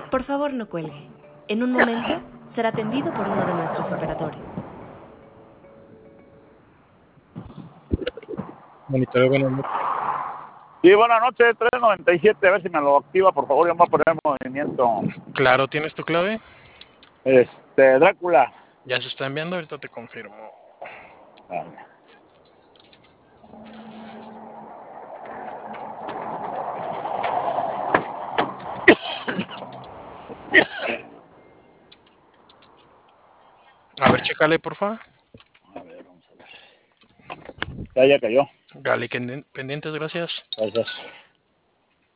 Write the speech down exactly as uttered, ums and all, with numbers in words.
Por favor, no cuelgue. En un momento será atendido por uno de nuestros operadores. Monitoreo, buenas noches. Sí, buenas noches, tres noventa y siete, a ver si me lo activa, por favor, ya me voy a poner en movimiento. Claro, ¿tienes tu clave? Este, Drácula. Ya se está enviando, ahorita te confirmo. Vale. A ver, chécale, porfa. A ver, vamos a ver. Ya, ya cayó. Dale, pendientes, gracias. Gracias.